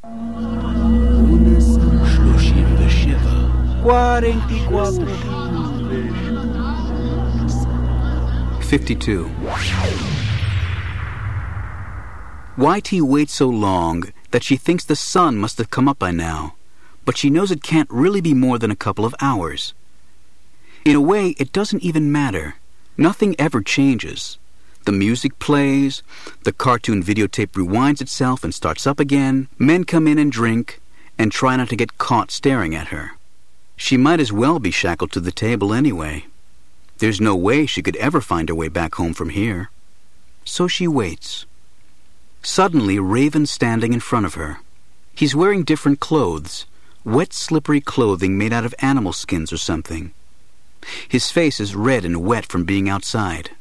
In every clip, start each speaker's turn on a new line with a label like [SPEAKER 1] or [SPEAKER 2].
[SPEAKER 1] 52. YT waits so long that she thinks the sun must have come up by now, but she knows it can't really be more than a couple of hours. In a way, it doesn't even matter. Nothing ever changes. The music plays, the cartoon videotape rewinds itself and starts up again, men come in and drink, and try not to get caught staring at her. She might as well be shackled to the table anyway. There's no way she could ever find her way back home from here. So she waits. Suddenly, Raven's standing in front of her. He's wearing different clothes, wet, slippery clothing made out of animal skins or something. His face is red and wet from being outside.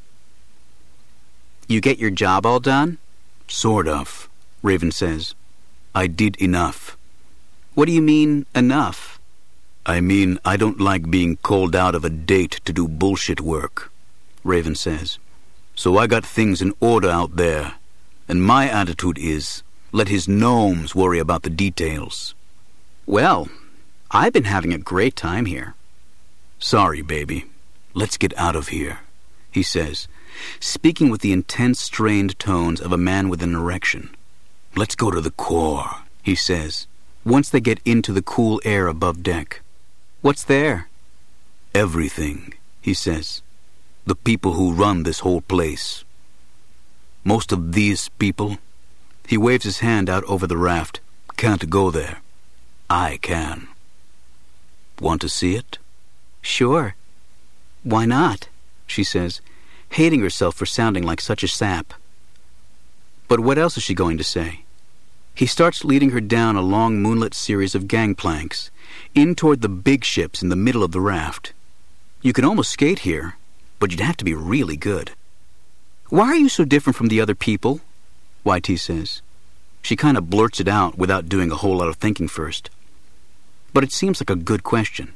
[SPEAKER 1] "You get your job all done?"
[SPEAKER 2] "Sort of," Raven says. "I did enough."
[SPEAKER 1] "What do you mean, enough?"
[SPEAKER 2] "I mean, I don't like being called out of a date to do bullshit work," Raven says. "So I got things in order out there, and my attitude is, let his gnomes worry about the details."
[SPEAKER 1] "Well, I've been having a great time here."
[SPEAKER 2] "Sorry, baby. Let's get out of here," he says, speaking with the intense, strained tones of a man with an erection. "Let's go to the core," he says, once they get into the cool air above deck.
[SPEAKER 1] "What's there?"
[SPEAKER 2] "Everything," he says. "The people who run this whole place. Most of these people," he waves his hand out over the raft, "can't go there. I can. Want to see it?"
[SPEAKER 1] "Sure. Why not?" she says, hating herself for sounding like such a sap. But what else is she going to say? He starts leading her down a long moonlit series of gangplanks, in toward the big ships in the middle of the raft. You can almost skate here, but you'd have to be really good. "Why are you so different from the other people?" YT says. She kind of blurts it out without doing a whole lot of thinking first. But it seems like a good question.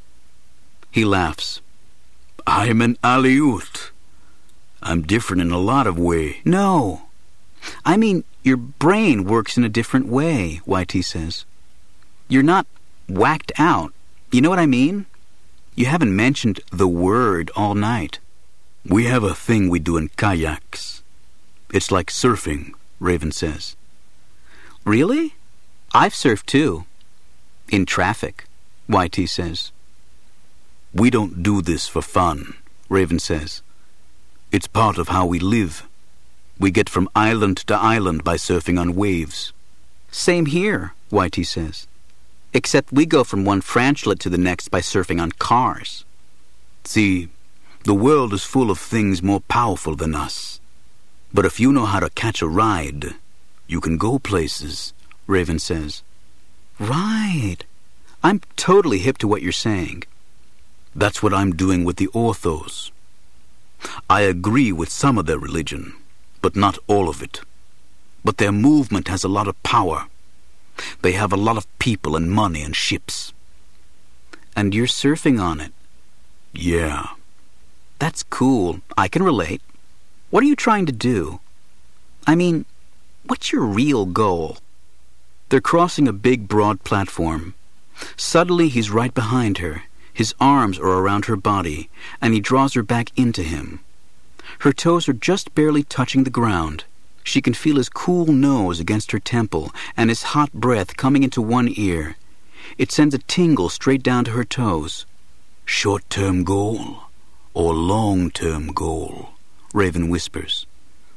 [SPEAKER 1] He laughs.
[SPEAKER 2] "I'm an Aleut. I'm different in a lot of ways."
[SPEAKER 1] "No. I mean, your brain works in a different way," YT says. "You're not whacked out. You know what I mean? You haven't mentioned the word all night."
[SPEAKER 2] "We have a thing we do in kayaks. It's like surfing," Raven says.
[SPEAKER 1] "Really? I've surfed too. In traffic," YT says.
[SPEAKER 2] "We don't do this for fun," Raven says. "It's part of how we live. We get from island to island by surfing on waves."
[SPEAKER 1] "Same here," YT says. "Except we go from one franchlet to the next by surfing on cars."
[SPEAKER 2] "See, the world is full of things more powerful than us. But if you know how to catch a ride, you can go places," Raven says.
[SPEAKER 1] "Right. I'm totally hip to what you're saying."
[SPEAKER 2] "That's what I'm doing with the orthos. I agree with some of their religion, but not all of it. But their movement has a lot of power. They have a lot of people and money and ships."
[SPEAKER 1] "And you're surfing on it."
[SPEAKER 2] "Yeah."
[SPEAKER 1] "That's cool. I can relate. What are you trying to do? I mean, what's your real goal?" They're crossing a big, broad platform. Suddenly, he's right behind her. His arms are around her body, and he draws her back into him. Her toes are just barely touching the ground. She can feel his cool nose against her temple and his hot breath coming into one ear. It sends a tingle straight down to her toes.
[SPEAKER 2] "Short-term goal or long-term goal?" Raven whispers.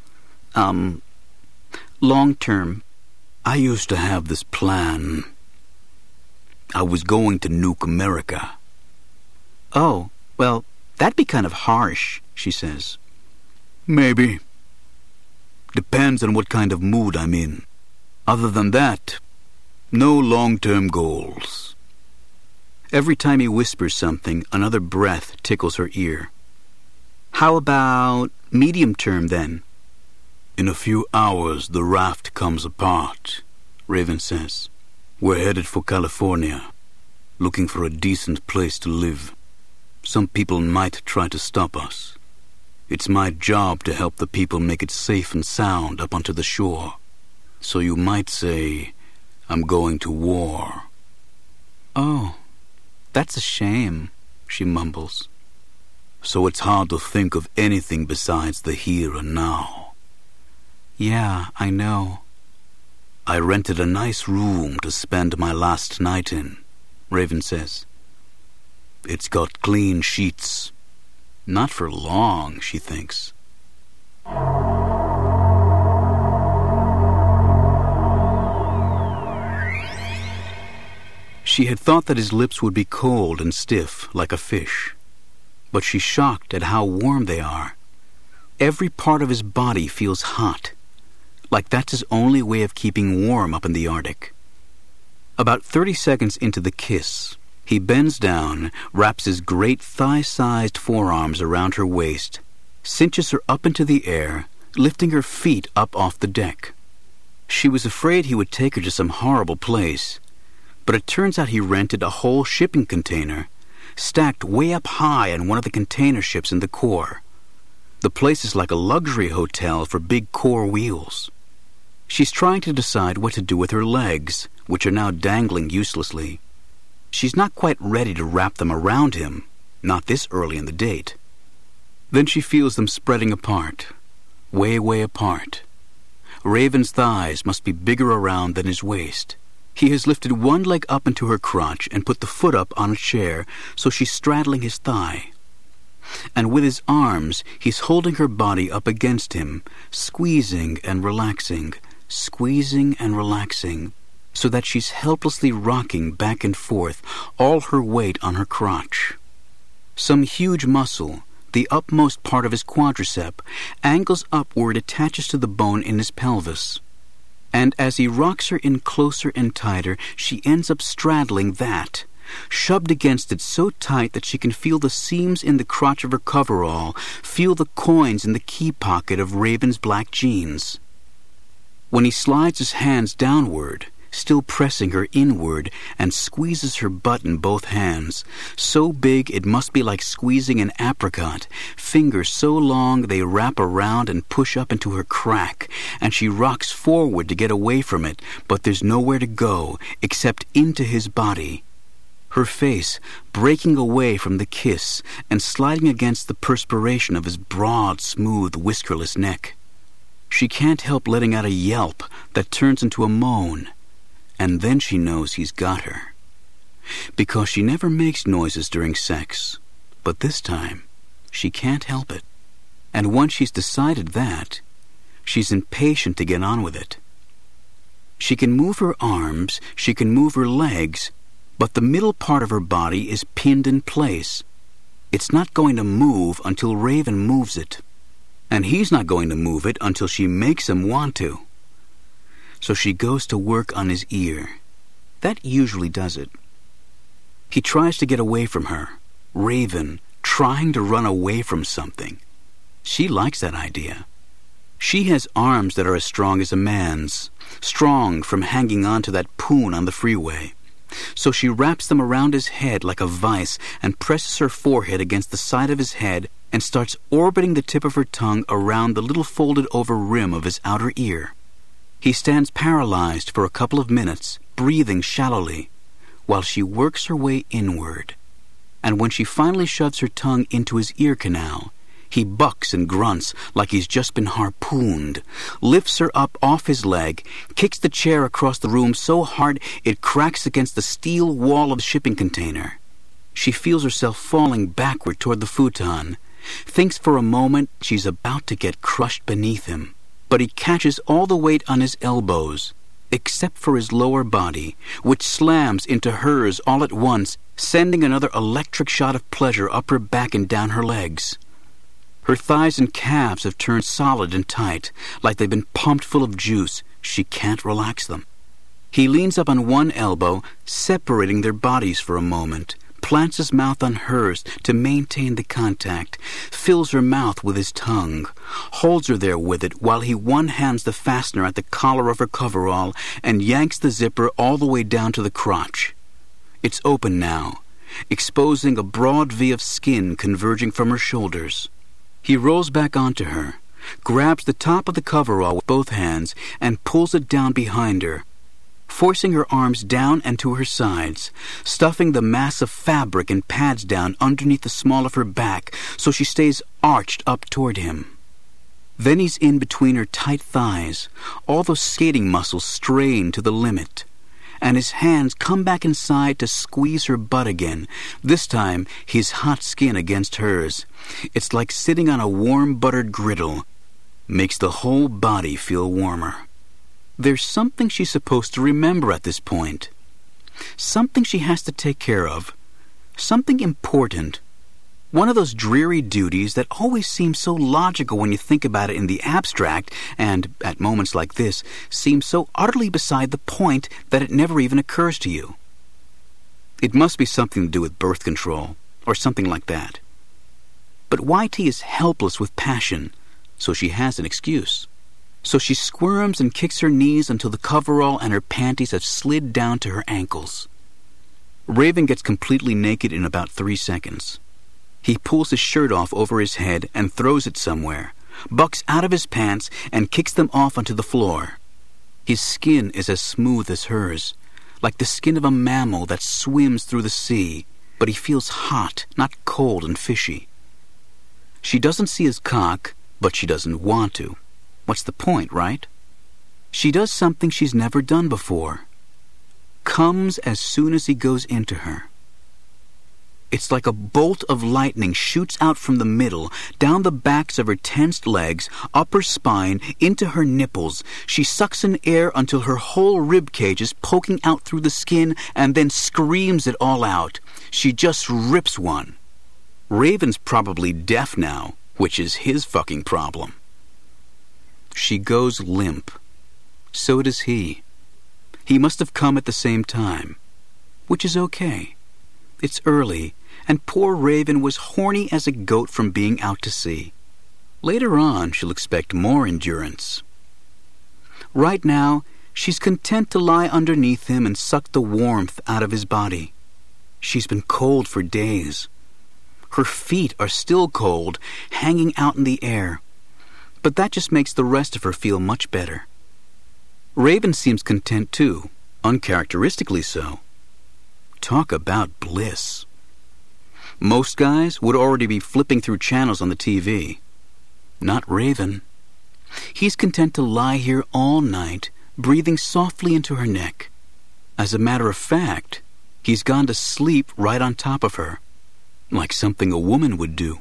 [SPEAKER 1] Long-term.
[SPEAKER 2] "I used to have this plan. I was going to nuke America."
[SPEAKER 1] "Oh, well, that'd be kind of harsh," she says.
[SPEAKER 2] "Maybe. Depends on what kind of mood I'm in. Other than that, no long-term goals."
[SPEAKER 1] Every time he whispers something, another breath tickles her ear. "How about medium-term, then?"
[SPEAKER 2] "In a few hours, the raft comes apart," Raven says. "We're headed for California, looking for a decent place to live. Some people might try to stop us. It's my job to help the people make it safe and sound up onto the shore. So you might say, I'm going to war."
[SPEAKER 1] "Oh, that's a shame," she mumbles.
[SPEAKER 2] "So it's hard to think of anything besides the here and now."
[SPEAKER 1] "Yeah, I know."
[SPEAKER 2] "I rented a nice room to spend my last night in," Raven says. "It's got clean sheets."
[SPEAKER 1] Not for long, she thinks. She had thought that his lips would be cold and stiff, like a fish. But she's shocked at how warm they are. Every part of his body feels hot, like that's his only way of keeping warm up in the Arctic. About 30 seconds into the kiss, he bends down, wraps his great thigh-sized forearms around her waist, cinches her up into the air, lifting her feet up off the deck. She was afraid he would take her to some horrible place, but it turns out he rented a whole shipping container, stacked way up high on one of the container ships in the core. The place is like a luxury hotel for big core wheels. She's trying to decide what to do with her legs, which are now dangling uselessly. She's not quite ready to wrap them around him, not this early in the date. Then she feels them spreading apart, way, way apart. Raven's thighs must be bigger around than his waist. He has lifted one leg up into her crotch and put the foot up on a chair, so she's straddling his thigh. And with his arms, he's holding her body up against him, squeezing and relaxing, so that she's helplessly rocking back and forth, all her weight on her crotch. Some huge muscle, the upmost part of his quadricep, angles up where it attaches to the bone in his pelvis. And as he rocks her in closer and tighter, she ends up straddling that, shoved against it so tight that she can feel the seams in the crotch of her coverall, feel the coins in the key pocket of Raven's black jeans. When he slides his hands downward, still pressing her inward, and squeezes her butt in both hands, so big it must be like squeezing an apricot, fingers so long they wrap around and push up into her crack, and she rocks forward to get away from it, but there's nowhere to go except into his body. Her face breaking away from the kiss and sliding against the perspiration of his broad, smooth, whiskerless neck. She can't help letting out a yelp that turns into a moan, and then she knows he's got her. Because she never makes noises during sex, but this time she can't help it. And once she's decided that, she's impatient to get on with it. She can move her arms, she can move her legs, but the middle part of her body is pinned in place. It's not going to move until Raven moves it. And he's not going to move it until she makes him want to. So she goes to work on his ear. That usually does it. He tries to get away from her. Raven, trying to run away from something. She likes that idea. She has arms that are as strong as a man's, strong from hanging on to that poon on the freeway. So she wraps them around his head like a vice and presses her forehead against the side of his head and starts orbiting the tip of her tongue around the little folded-over rim of his outer ear. He stands paralyzed for a couple of minutes, breathing shallowly, while she works her way inward. And when she finally shoves her tongue into his ear canal, he bucks and grunts like he's just been harpooned, lifts her up off his leg, kicks the chair across the room so hard it cracks against the steel wall of the shipping container. She feels herself falling backward toward the futon, thinks for a moment she's about to get crushed beneath him. But he catches all the weight on his elbows, except for his lower body, which slams into hers all at once, sending another electric shot of pleasure up her back and down her legs. Her thighs and calves have turned solid and tight, like they've been pumped full of juice. She can't relax them. He leans up on one elbow, separating their bodies for a moment, plants his mouth on hers to maintain the contact, fills her mouth with his tongue, holds her there with it while he one-hands the fastener at the collar of her coverall and yanks the zipper all the way down to the crotch. It's open now, exposing a broad V of skin converging from her shoulders. He rolls back onto her, grabs the top of the coverall with both hands, and pulls it down behind her. forcing her arms down and to her sides, stuffing the mass of fabric and pads down underneath the small of her back so she stays arched up toward him. Then he's in between her tight thighs, all those skating muscles strained to the limit, and his hands come back inside to squeeze her butt again, this time his hot skin against hers. It's like sitting on a warm buttered griddle. Makes the whole body feel warmer. There's something she's supposed to remember at this point. Something she has to take care of. Something important. One of those dreary duties that always seems so logical when you think about it in the abstract, and, at moments like this, seems so utterly beside the point that it never even occurs to you. It must be something to do with birth control, or something like that. But YT is helpless with passion, so she has an excuse. So she squirms and kicks her knees until the coverall and her panties have slid down to her ankles. Raven gets completely naked in about 3 seconds. He pulls his shirt off over his head and throws it somewhere, bucks out of his pants and kicks them off onto the floor. His skin is as smooth as hers, like the skin of a mammal that swims through the sea, but he feels hot, not cold and fishy. She doesn't see his cock, but she doesn't want to. What's the point, right? She does something she's never done before. Comes as soon as he goes into her. It's like a bolt of lightning shoots out from the middle, down the backs of her tensed legs, up her spine, into her nipples. She sucks in air until her whole rib cage is poking out through the skin and then screams it all out. She just rips one. Raven's probably deaf now, which is his fucking problem. She goes limp. So does he. He must have come at the same time, which is okay. It's early, and poor Raven was horny as a goat from being out to sea. Later on, she'll expect more endurance. Right now, she's content to lie underneath him and suck the warmth out of his body. She's been cold for days. Her feet are still cold, hanging out in the air. But that just makes the rest of her feel much better. Raven seems content too, uncharacteristically so. Talk about bliss. Most guys would already be flipping through channels on the TV. Not Raven. He's content to lie here all night, breathing softly into her neck. As a matter of fact, he's gone to sleep right on top of her, like something a woman would do.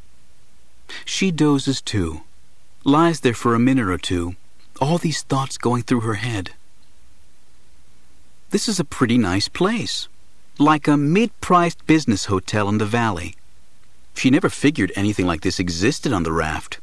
[SPEAKER 1] She dozes too, lies there for a minute or two, all these thoughts going through her head. This is a pretty nice place, like a mid-priced business hotel in the valley. She never figured anything like this existed on the raft.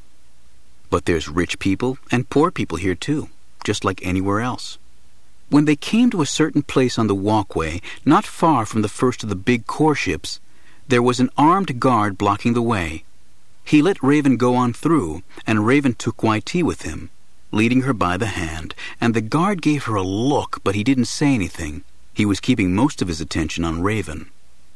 [SPEAKER 1] But there's rich people and poor people here too, just like anywhere else. When they came to a certain place on the walkway, not far from the first of the big core ships, there was an armed guard blocking the way. He let Raven go on through, and Raven took YT with him, leading her by the hand, and the guard gave her a look, but he didn't say anything. He was keeping most of his attention on Raven.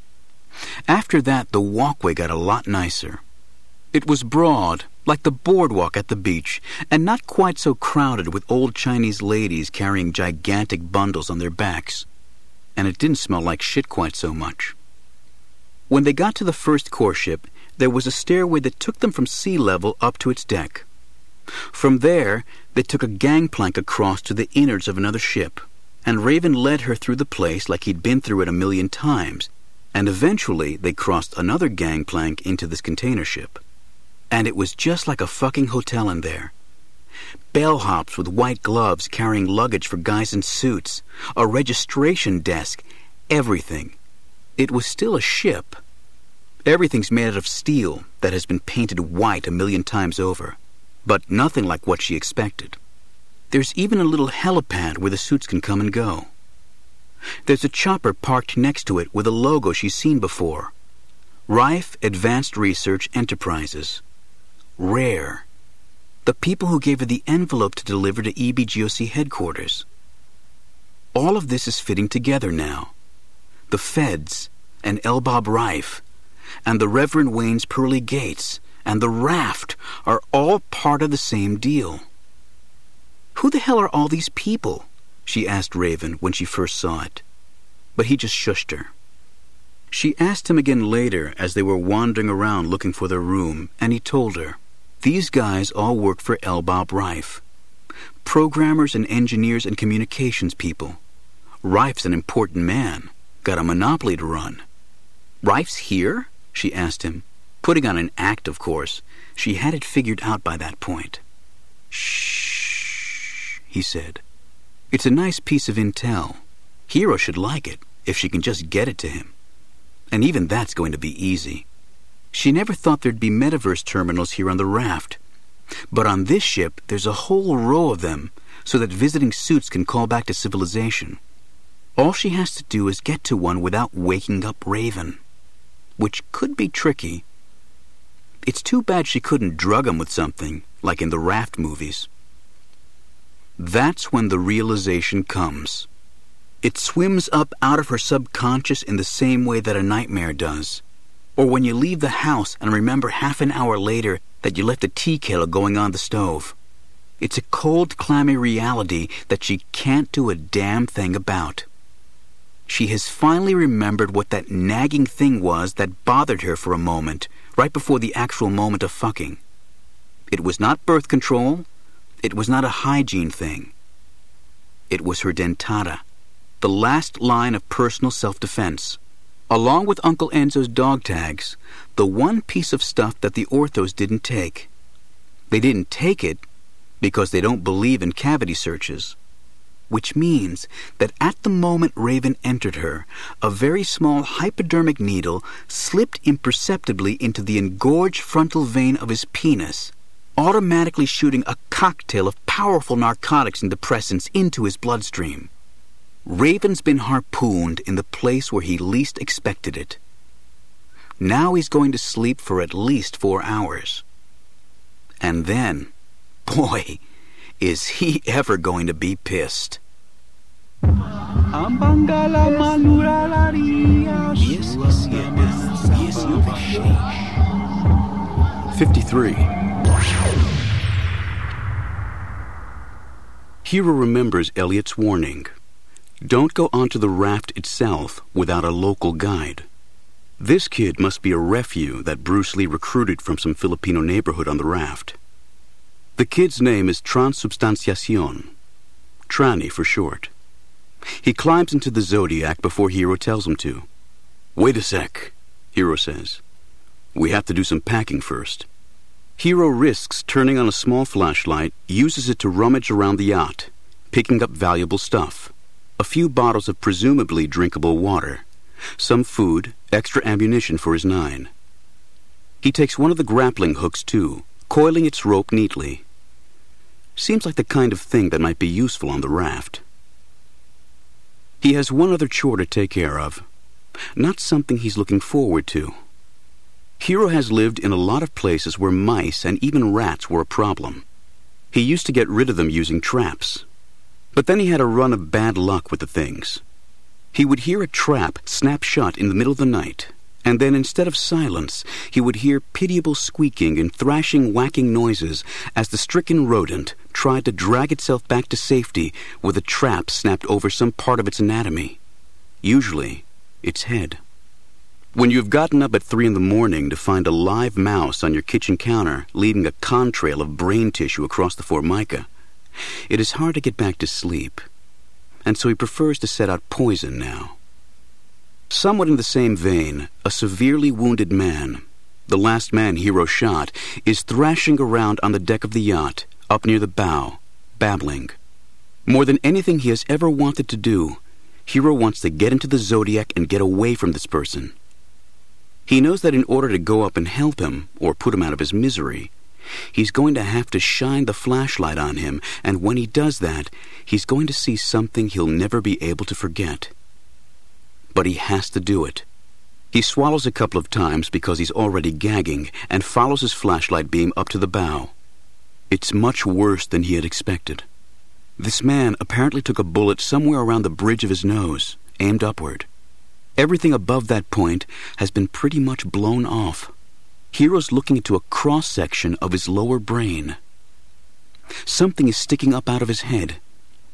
[SPEAKER 1] After that, the walkway got a lot nicer. It was broad, like the boardwalk at the beach, and not quite so crowded with old Chinese ladies carrying gigantic bundles on their backs. And it didn't smell like shit quite so much. When they got to the first core ship, there was a stairway that took them from sea level up to its deck. From there, they took a gangplank across to the innards of another ship, and Raven led her through the place like he'd been through it 1,000,000 times, and eventually they crossed another gangplank into this container ship. And it was just like a fucking hotel in there. Bellhops with white gloves carrying luggage for guys in suits, a registration desk, everything. It was still a ship. Everything's made out of steel that has been painted white 1,000,000 times over, but nothing like what she expected. There's even a little helipad where the suits can come and go. There's a chopper parked next to it with a logo she's seen before. Rife Advanced Research Enterprises. Rare. The people who gave her the envelope to deliver to EBGOC headquarters. All of this is fitting together now. The feds, and Elbob Rife, and the Reverend Wayne's pearly gates, and the raft are all part of the same deal. Who the hell are all these people? she asked Raven when she first saw it. But he just shushed her. She asked him again later as they were wandering around looking for their room, and he told her, "These guys all work for Elbab Reif. Programmers and engineers and communications people. Reif's an important man. Got a monopoly to run." "Reif's here?" she asked him, putting on an act, of course. She had it figured out by that point. "Shh," he said. "It's a nice piece of intel. Hiro should like it, if she can just get it to him. And even that's going to be easy. She never thought there'd be metaverse terminals here on the raft. But on this ship, there's a whole row of them, so that visiting suits can call back to civilization. All she has to do is get to one without waking up Raven. Which could be tricky. It's too bad she couldn't drug him with something, like in the Raft movies." That's when the realization comes. It swims up out of her subconscious in the same way that a nightmare does. Or when you leave the house and remember half an hour later that you left a tea kettle going on the stove. It's a cold, clammy reality that she can't do a damn thing about. She has finally remembered what that nagging thing was that bothered her for a moment, right before the actual moment of fucking. It was not birth control. It was not a hygiene thing. It was her dentata, the last line of personal self-defense. Along with Uncle Enzo's dog tags, the one piece of stuff that the orthos didn't take. They didn't take it because they don't believe in cavity searches. Which means that at the moment Raven entered her, a very small hypodermic needle slipped imperceptibly into the engorged frontal vein of his penis, automatically shooting a cocktail of powerful narcotics and depressants into his bloodstream. Raven's been harpooned in the place where he least expected it. Now he's going to sleep for at least 4 hours. And then, boy, is he ever going to be pissed. "53. Hiro remembers Elliot's warning. Don't go onto the raft itself without a local guide. This kid must be a refugee that Bruce Lee recruited from some Filipino neighborhood on the raft. The kid's name is Transubstanciacion, Tranny for short. He climbs into the Zodiac before Hiro tells him to. "Wait a sec," Hiro says. "We have to do some packing first." Hiro risks turning on a small flashlight, uses it to rummage around the yacht, picking up valuable stuff. A few bottles of presumably drinkable water, some food, extra ammunition for his 9. He takes one of the grappling hooks too, coiling its rope neatly. Seems like the kind of thing that might be useful on the raft. He has one other chore to take care of. Not something he's looking forward to. Hiro has lived in a lot of places where mice and even rats were a problem. He used to get rid of them using traps. But then he had a run of bad luck with the things. He would hear a trap snap shut in the middle of the night, and then instead of silence, he would hear pitiable squeaking and thrashing, whacking noises as the stricken rodent tried to drag itself back to safety with a trap snapped over some part of its anatomy, usually its head. When you've gotten up at 3 a.m. to find a live mouse on your kitchen counter leaving a contrail of brain tissue across the formica, it is hard to get back to sleep, and so he prefers to set out poison now. Somewhat in the same vein, a severely wounded man, the last man Hiro shot, is thrashing around on the deck of the yacht, up near the bow, babbling. More than anything he has ever wanted to do, Hiro wants to get into the Zodiac and get away from this person. He knows that in order to go up and help him, or put him out of his misery, he's going to have to shine the flashlight on him, and when he does that, he's going to see something he'll never be able to forget. But he has to do it. He swallows a couple of times because he's already gagging and follows his flashlight beam up to the bow. It's much worse than he had expected. This man apparently took a bullet somewhere around the bridge of his nose, aimed upward. Everything above that point has been pretty much blown off. Hiro's looking into a cross-section of his lower brain. Something is sticking up out of his head.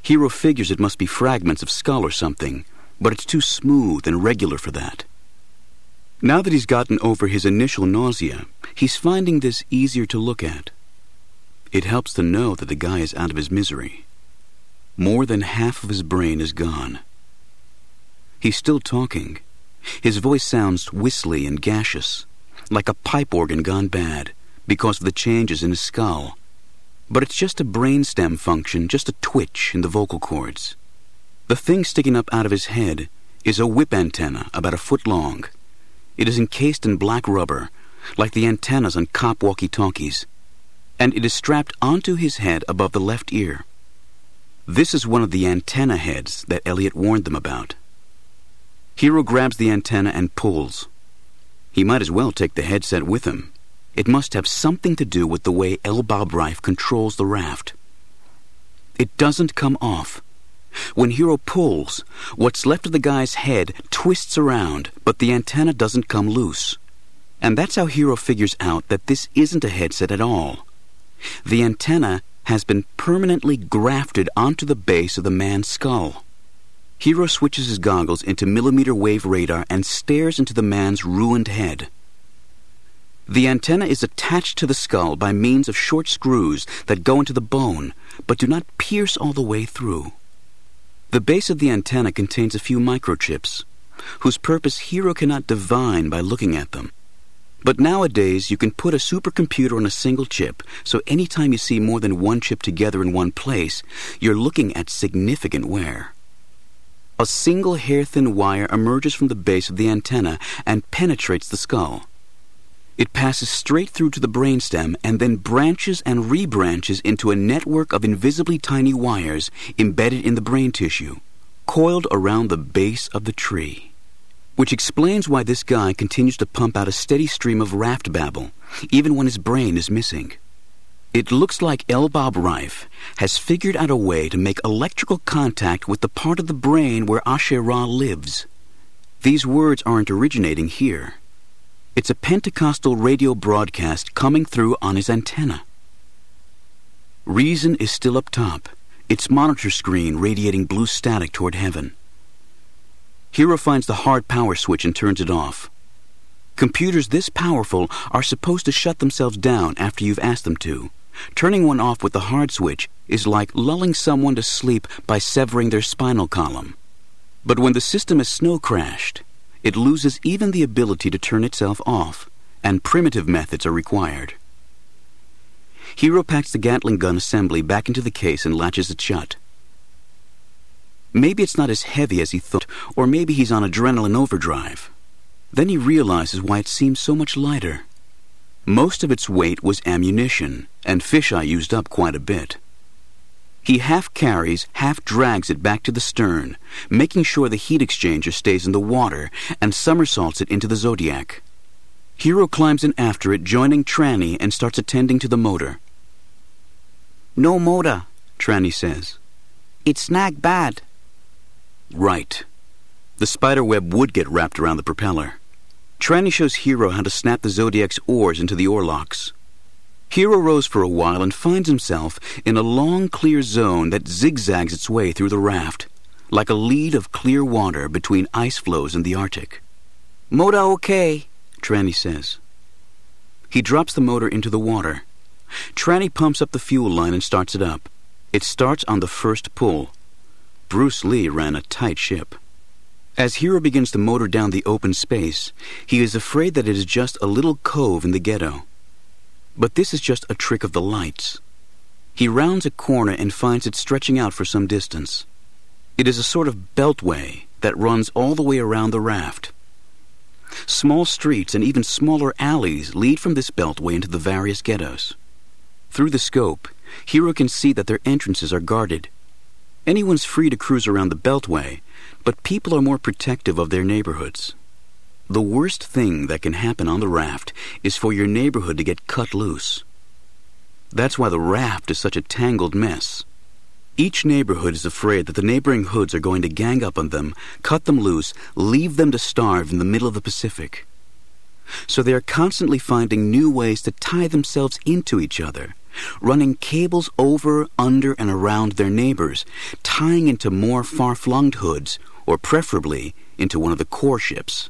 [SPEAKER 1] Hiro figures it must be fragments of skull or something, but it's too smooth and regular for that. Now that he's gotten over his initial nausea, he's finding this easier to look at. It helps to know that the guy is out of his misery. More than half of his brain is gone. He's still talking. His voice sounds whistly and gaseous, like a pipe organ gone bad because of the changes in his skull. But it's just a brainstem function, just a twitch in the vocal cords. The thing sticking up out of his head is a whip antenna about a foot long. It is encased in black rubber, like the antennas on cop walkie-talkies, and it is strapped onto his head above the left ear. This is one of the antenna heads that Elliot warned them about. Hiro grabs the antenna and pulls. He might as well take the headset with him. It must have something to do with the way Elbab Reif controls the raft. It doesn't come off. When Hiro pulls, what's left of the guy's head twists around, but the antenna doesn't come loose. And that's how Hiro figures out that this isn't a headset at all. The antenna has been permanently grafted onto the base of the man's skull. Hiro switches his goggles into millimeter wave radar and stares into the man's ruined head. The antenna is attached to the skull by means of short screws that go into the bone, but do not pierce all the way through. The base of the antenna contains a few microchips, whose purpose Hiro cannot divine by looking at them. But nowadays you can put a supercomputer on a single chip, so anytime you see more than one chip together in one place, you're looking at significant wear. A single hair-thin wire emerges from the base of the antenna and penetrates the skull. It passes straight through to the brainstem and then branches and rebranches into a network of invisibly tiny wires embedded in the brain tissue, coiled around the base of the tree. Which explains why this guy continues to pump out a steady stream of raft babble, even when his brain is missing. It looks like Elbab Reif has figured out a way to make electrical contact with the part of the brain where Asher-Ra lives. These words aren't originating here. It's a Pentecostal radio broadcast coming through on his antenna. Reason is still up top, its monitor screen radiating blue static toward heaven. Hiro finds the hard power switch and turns it off. Computers this powerful are supposed to shut themselves down after you've asked them to. Turning one off with the hard switch is like lulling someone to sleep by severing their spinal column. But when the system is snow crashed, it loses even the ability to turn itself off, and primitive methods are required. Hiro packs the Gatling gun assembly back into the case and latches it shut. Maybe it's not as heavy as he thought, or maybe he's on adrenaline overdrive. Then he realizes why it seems so much lighter. Most of its weight was ammunition, and fisheye used up quite a bit. He half carries, half drags it back to the stern, making sure the heat exchanger stays in the water, and somersaults it into the Zodiac. Hiro climbs in after it, joining Tranny, and starts attending to the motor.
[SPEAKER 3] "No motor,"
[SPEAKER 1] Tranny says.
[SPEAKER 3] "It's snag bad."
[SPEAKER 1] Right. The spider web would get wrapped around the propeller. Tranny shows Hiro how to snap the Zodiac's oars into the oar locks. Hiro rows for a while and finds himself in a long, clear zone that zigzags its way through the raft, like a lead of clear water between ice floes in the Arctic.
[SPEAKER 3] "Motor okay,"
[SPEAKER 1] Tranny says. He drops the motor into the water. Tranny pumps up the fuel line and starts it up. It starts on the first pull. Bruce Lee ran a tight ship. As Hiro begins to motor down the open space, he is afraid that it is just a little cove in the ghetto. But this is just a trick of the lights. He rounds a corner and finds it stretching out for some distance. It is a sort of beltway that runs all the way around the raft. Small streets and even smaller alleys lead from this beltway into the various ghettos. Through the scope, Hiro can see that their entrances are guarded. Anyone's free to cruise around the beltway, but people are more protective of their neighborhoods. The worst thing that can happen on the raft is for your neighborhood to get cut loose. That's why the raft is such a tangled mess. Each neighborhood is afraid that the neighboring hoods are going to gang up on them, cut them loose, leave them to starve in the middle of the Pacific. So they are constantly finding new ways to tie themselves into each other, running cables over, under, and around their neighbors, tying into more far-flung hoods, or preferably into one of the core ships.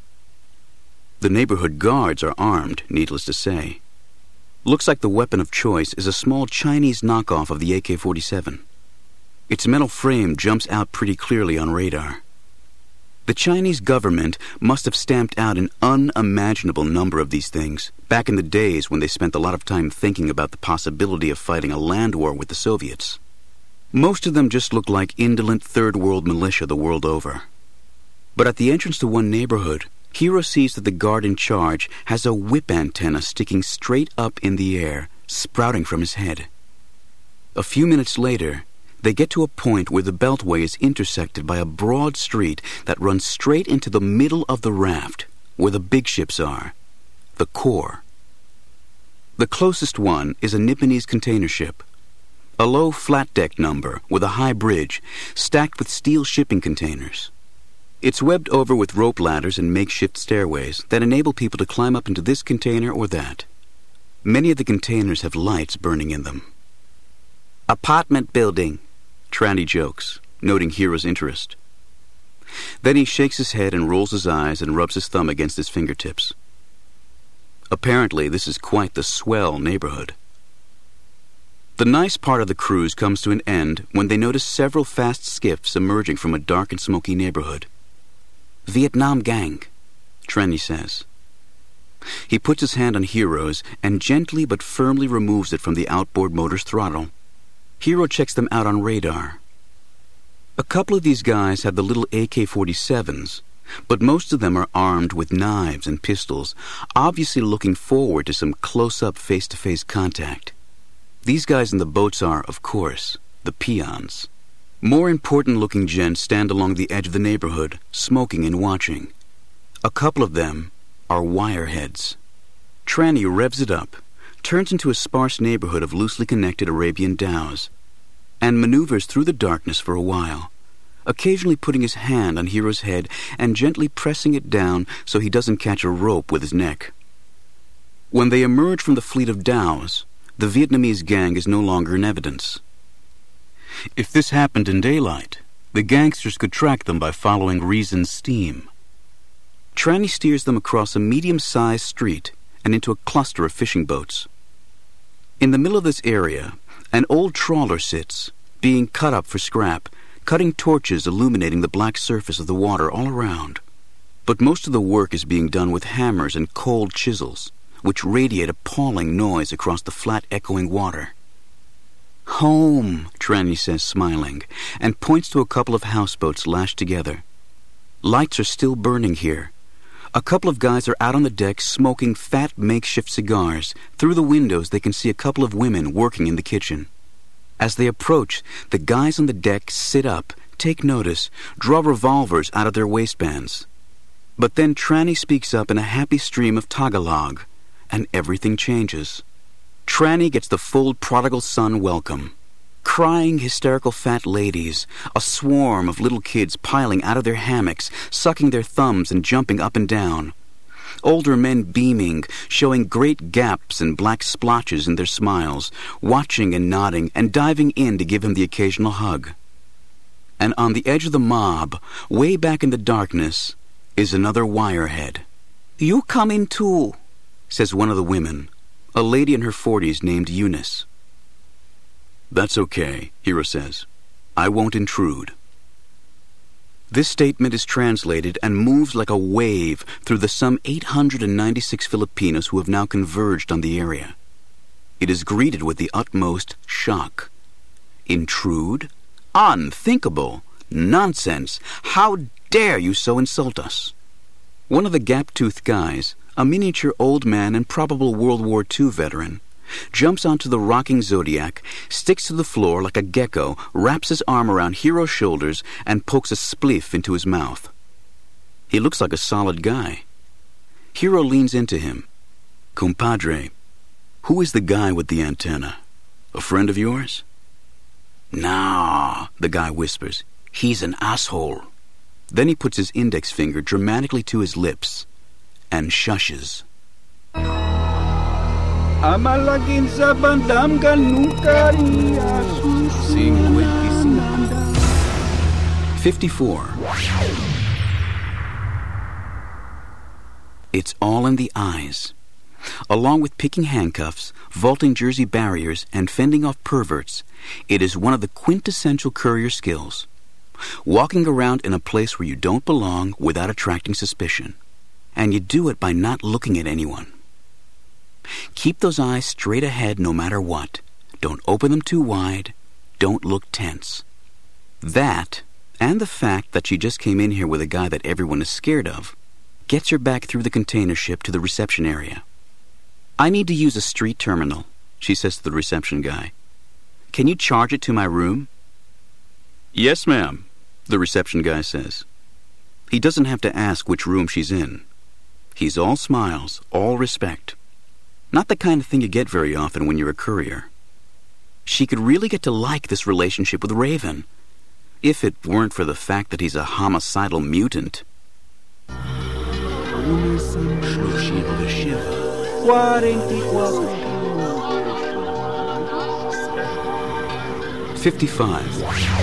[SPEAKER 1] The neighborhood guards are armed, needless to say. Looks like the weapon of choice is a small Chinese knockoff of the AK-47. Its metal frame jumps out pretty clearly on radar. The Chinese government must have stamped out an unimaginable number of these things back in the days when they spent a lot of time thinking about the possibility of fighting a land war with the Soviets. Most of them just look like indolent third-world militia the world over. But at the entrance to one neighborhood, Hiro sees that the guard in charge has a whip antenna sticking straight up in the air, sprouting from his head. A few minutes later, they get to a point where the beltway is intersected by a broad street that runs straight into the middle of the raft, where the big ships are, the core. The closest one is a Nipponese container ship, a low flat-deck number with a high bridge stacked with steel shipping containers. It's webbed over with rope ladders and makeshift stairways that enable people to climb up into this container or that. Many of the containers have lights burning in them.
[SPEAKER 3] Apartment building,
[SPEAKER 1] Tranny jokes, noting Hiro's interest. Then he shakes his head and rolls his eyes and rubs his thumb against his fingertips. Apparently, this is quite the swell neighborhood. The nice part of the cruise comes to an end when they notice several fast skiffs emerging from a dark and smoky neighborhood.
[SPEAKER 3] Vietnam gang,
[SPEAKER 1] Tranny says. He puts his hand on Hiro's and gently but firmly removes it from the outboard motor's throttle. Hiro checks them out on radar. A couple of these guys have the little AK-47s, but most of them are armed with knives and pistols, obviously looking forward to some close-up face-to-face contact. These guys in the boats are, of course, the peons. More important-looking gents stand along the edge of the neighborhood, smoking and watching. A couple of them are wireheads. Tranny revs it up, turns into a sparse neighborhood of loosely connected Arabian dhows, and maneuvers through the darkness for a while, occasionally putting his hand on Hiro's head and gently pressing it down so he doesn't catch a rope with his neck. When they emerge from the fleet of dhows, the Vietnamese gang is no longer in evidence. If this happened in daylight, the gangsters could track them by following reason's steam. Tranny steers them across a medium-sized street and into a cluster of fishing boats. In the middle of this area, an old trawler sits, being cut up for scrap, cutting torches illuminating the black surface of the water all around. But most of the work is being done with hammers and cold chisels, which radiate appalling noise across the flat, echoing water. "Home," Tranny says, smiling, and points to a couple of houseboats lashed together. Lights are still burning here. A couple of guys are out on the deck smoking fat makeshift cigars. Through the windows they can see a couple of women working in the kitchen. As they approach, the guys on the deck sit up, take notice, draw revolvers out of their waistbands. But then Tranny speaks up in a happy stream of Tagalog, and everything changes. Tranny gets the full prodigal son welcome. Crying, hysterical fat ladies, a swarm of little kids piling out of their hammocks, sucking their thumbs and jumping up and down. Older men beaming, showing great gaps and black splotches in their smiles, watching and nodding and diving in to give him the occasional hug. And on the edge of the mob, way back in the darkness, is another wirehead.
[SPEAKER 3] "You come in too,"
[SPEAKER 1] says one of the women, a lady in her 40s named Eunice. "That's okay," Hiro says. "I won't intrude." This statement is translated and moves like a wave through the some 896 Filipinos who have now converged on the area. It is greeted with the utmost shock. Intrude? Unthinkable! Nonsense! How dare you so insult us? One of the gap-toothed guys, a miniature old man and probable World War II veteran, jumps onto the rocking Zodiac, sticks to the floor like a gecko, wraps his arm around Hiro's shoulders, and pokes a spliff into his mouth. He looks like a solid guy. Hiro leans into him. "Compadre, who is the guy with the antenna? A friend of yours?" "Nah," the guy whispers. "He's an asshole." Then he puts his index finger dramatically to his lips and shushes.
[SPEAKER 4] Amalagin sa bandam nunca haría sus
[SPEAKER 1] 54. It's all in the eyes. Along with picking handcuffs, vaulting Jersey barriers, and fending off perverts, it is one of the quintessential courier skills. Walking around in a place where you don't belong without attracting suspicion. And you do it by not looking at anyone. Keep those eyes straight ahead no matter what. Don't open them too wide. Don't look tense. That, and the fact that she just came in here with a guy that everyone is scared of, gets her back through the container ship to the reception area. I need to use a street terminal, she says to the reception guy. Can you charge it to my room? Yes, ma'am, the reception guy says. He doesn't have to ask which room she's in. He's all smiles, all respect. Not the kind of thing you get very often when you're a courier. She could really get to like this relationship with Raven, if it weren't for the fact that he's a homicidal mutant. 55.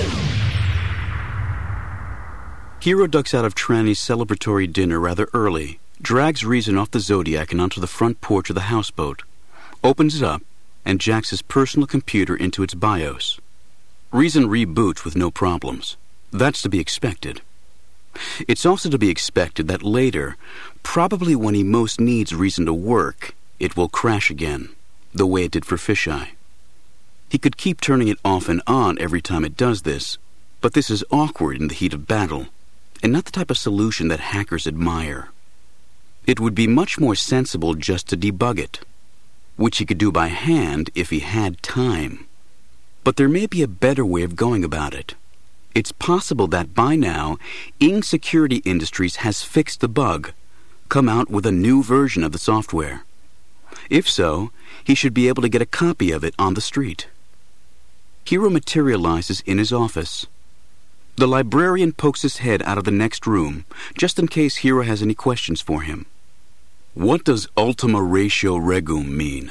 [SPEAKER 1] Hero ducks out of Tranny's celebratory dinner rather early, drags Reason off the Zodiac and onto the front porch of the houseboat, opens it up, and jacks his personal computer into its BIOS. Reason reboots with no problems. That's to be expected. It's also to be expected that later, probably when he most needs Reason to work, it will crash again, the way it did for Fisheye. He could keep turning it off and on every time it does this, but this is awkward in the heat of battle, and not the type of solution that hackers admire. It would be much more sensible just to debug it, which he could do by hand if he had time. But there may be a better way of going about it. It's possible that by now, Ing Security Industries has fixed the bug, come out with a new version of the software. If so, he should be able to get a copy of it on the street. Hero materializes in his office. The librarian pokes his head out of the next room, just in case Hero has any questions for him. What does Ultima Ratio Regum mean?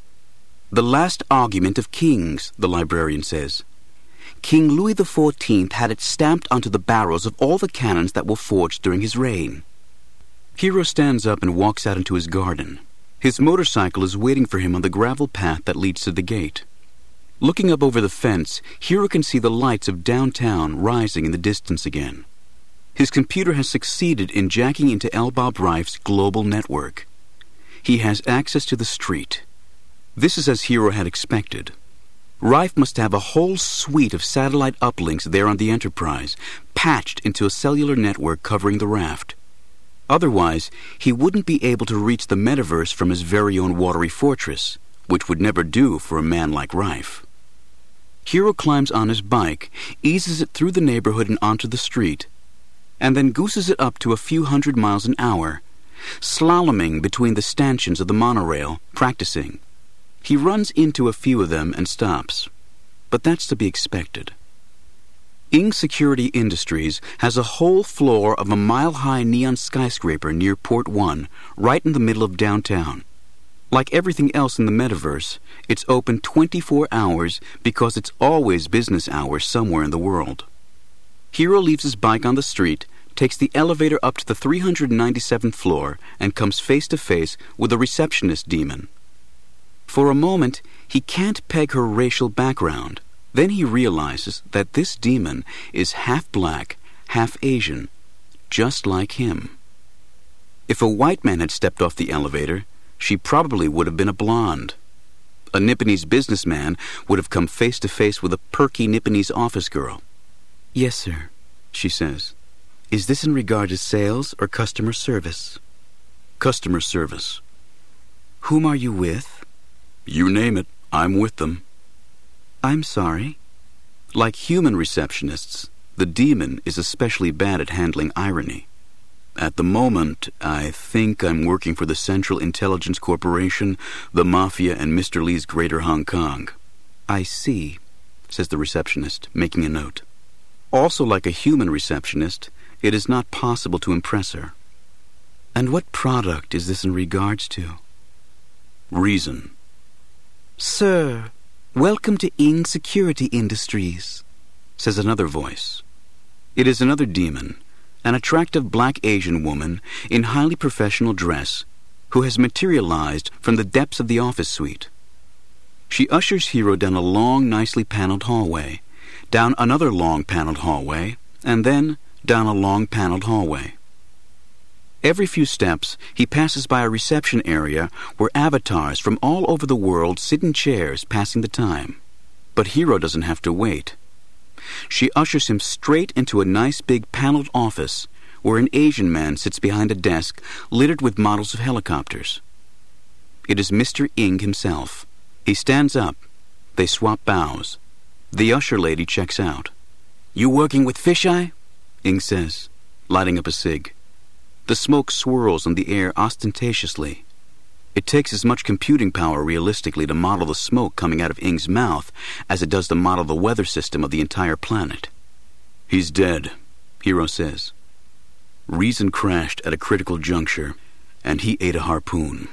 [SPEAKER 1] The last argument of kings, the librarian says. King Louis XIV had it stamped onto the barrels of all the cannons that were forged during his reign. Hero stands up and walks out into his garden. His motorcycle is waiting for him on the gravel path that leads to the gate. Looking up over the fence, Hero can see the lights of downtown rising in the distance again. His computer has succeeded in jacking into Elbob Reif's global network. He has access to the street. This is as Hero had expected. Reif must have a whole suite of satellite uplinks there on the Enterprise, patched into a cellular network covering the raft. Otherwise, he wouldn't be able to reach the metaverse from his very own watery fortress, which would never do for a man like Reif. Hero climbs on his bike, eases it through the neighborhood and onto the street, and then gooses it up to a few 100 miles an hour, slaloming between the stanchions of the monorail, practicing. He runs into a few of them and stops. But that's to be expected. Ing Security Industries has a whole floor of a mile-high neon skyscraper near Port 1, right in the middle of downtown. Like everything else in the metaverse, it's open 24 hours because it's always business hours somewhere in the world. Hero leaves his bike on the street, takes the elevator up to the 397th floor, and comes face to face with a receptionist demon. For a moment, he can't peg her racial background. Then he realizes that this demon is half black, half Asian, just like him. If a white man had stepped off the elevator, she probably would have been a blonde. A Nipponese businessman would have come face to face with a perky Nipponese office girl. Yes, sir, she says. Is this in regard to sales or customer service? Customer service. Whom are you with? You name it, I'm with them. I'm sorry. Like human receptionists, the demon is especially bad at handling irony. At the moment, I think I'm working for the Central Intelligence Corporation, the Mafia, and Mr. Lee's Greater Hong Kong. I see, says the receptionist, making a note. Also, like a human receptionist, it is not possible to impress her. And what product is this in regards to? Reason.
[SPEAKER 3] Sir, welcome to Ing Security Industries,
[SPEAKER 1] says another voice. It is another demon, an attractive black Asian woman in highly professional dress who has materialized from the depths of the office suite. She ushers Hiro down a long, nicely paneled hallway, down another long paneled hallway, and then down a long paneled hallway. Every few steps, he passes by a reception area where avatars from all over the world sit in chairs passing the time. But Hiro doesn't have to wait. She ushers him straight into a nice big paneled office where an Asian man sits behind a desk littered with models of helicopters. It is Mr. Ing himself. He stands up. They swap bows. The usher lady checks out.
[SPEAKER 3] You working with Fisheye?
[SPEAKER 1] Ing says, lighting up a cig. The smoke swirls in the air ostentatiously. It takes as much computing power realistically to model the smoke coming out of Ing's mouth as it does to model the weather system of the entire planet. He's dead, Hiro says. Reason crashed at a critical juncture, and he ate a harpoon.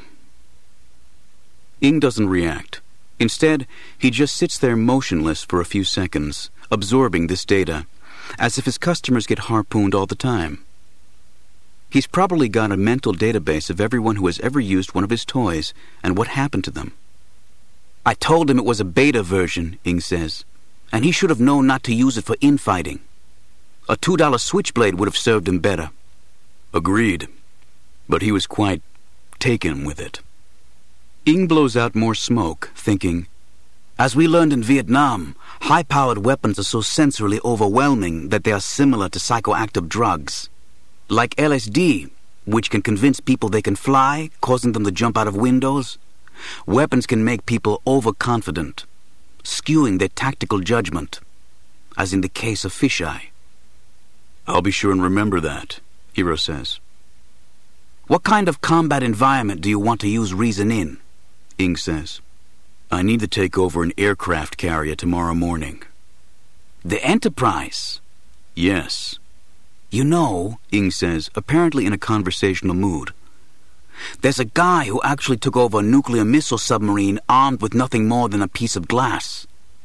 [SPEAKER 1] Ing doesn't react. Instead, he just sits there motionless for a few seconds, absorbing this data, as if his customers get harpooned all the time. He's probably got a mental database of everyone who has ever used one of his toys and what happened to them.
[SPEAKER 3] I told him it was a beta version, Ing says, and he should have known not to use it for infighting. A $2 switchblade would have served him better.
[SPEAKER 1] Agreed, but he was quite taken with it. Ing blows out more smoke, thinking,
[SPEAKER 3] as we learned in Vietnam, high-powered weapons are so sensorily overwhelming that they are similar to psychoactive drugs. Like LSD, which can convince people they can fly, causing them to jump out of windows. Weapons can make people overconfident, skewing their tactical judgment, as in the case of Fisheye.
[SPEAKER 1] I'll be sure and remember that, Hiro says.
[SPEAKER 3] What kind of combat environment do you want to use Reason in?
[SPEAKER 1] Ing says. I need to take over an aircraft carrier tomorrow morning.
[SPEAKER 3] The Enterprise?
[SPEAKER 1] Yes.
[SPEAKER 3] You know,
[SPEAKER 1] Ing says, apparently in a conversational mood,
[SPEAKER 3] there's a guy who actually took over a nuclear missile submarine armed with nothing more than a piece of glass.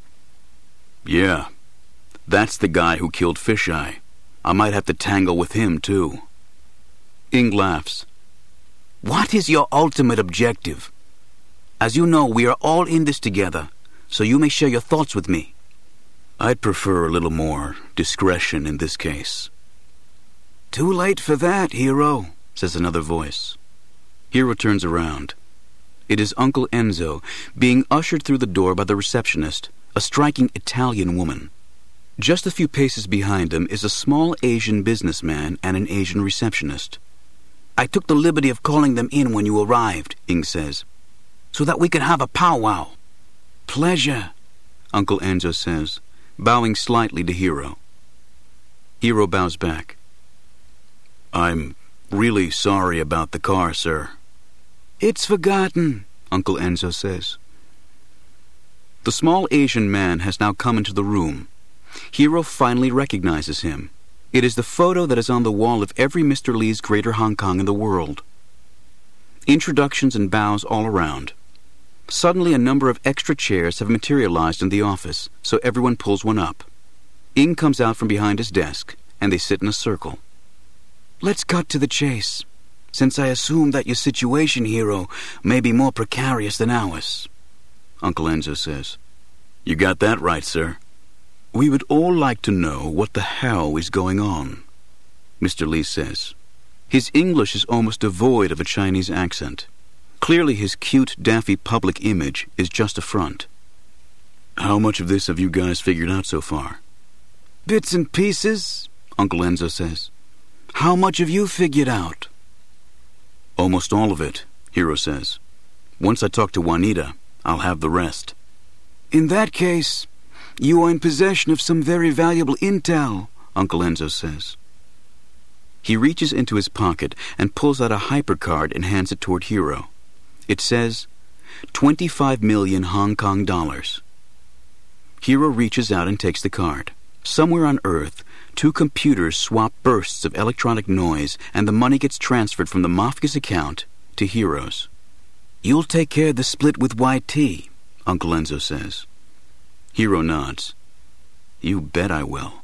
[SPEAKER 1] Yeah, that's the guy who killed Fisheye. I might have to tangle with him, too. Ing laughs.
[SPEAKER 3] What is your ultimate objective? As you know, we are all in this together, so you may share your thoughts with me.
[SPEAKER 1] I'd prefer a little more discretion in this case.
[SPEAKER 3] Too late for that, Hiro,
[SPEAKER 1] says another voice. Hiro turns around. It is Uncle Enzo, being ushered through the door by the receptionist, a striking Italian woman. Just a few paces behind him is a small Asian businessman and an Asian receptionist.
[SPEAKER 3] I took the liberty of calling them in when you arrived, Ing says, so that we could have a powwow.
[SPEAKER 1] Pleasure, Uncle Enzo says, bowing slightly to Hiro. Hiro bows back. I'm really sorry about the car, sir.
[SPEAKER 3] It's forgotten,
[SPEAKER 1] Uncle Enzo says. The small Asian man has now come into the room. Hiro finally recognizes him. It is the photo that is on the wall of every Mr. Lee's Greater Hong Kong in the world. Introductions and bows all around. Suddenly a number of extra chairs have materialized in the office, so everyone pulls one up. Ing comes out from behind his desk, and they sit in a circle.
[SPEAKER 3] Let's cut to the chase, since I assume that your situation, Hiro, may be more precarious than ours,
[SPEAKER 1] Uncle Enzo says. You got that right, sir. We would all like to know what the hell is going on, Mr. Lee says. His English is almost devoid of a Chinese accent. Clearly his cute, daffy public image is just a front. How much of this have you guys figured out so far?
[SPEAKER 3] Bits and pieces,
[SPEAKER 1] Uncle Enzo says.
[SPEAKER 3] How much have you figured out?
[SPEAKER 1] Almost all of it, Hiro says. Once I talk to Juanita, I'll have the rest.
[SPEAKER 3] In that case, you are in possession of some very valuable intel,
[SPEAKER 1] Uncle Enzo says. He reaches into his pocket and pulls out a HyperCard and hands it toward Hiro. It says, 25 million Hong Kong dollars. Hiro reaches out and takes the card. Somewhere on Earth, two computers swap bursts of electronic noise and the money gets transferred from the Mafia's account to Hiro's.
[SPEAKER 3] You'll take care of the split with YT,
[SPEAKER 2] Uncle Enzo says. Hiro nods. You bet I will.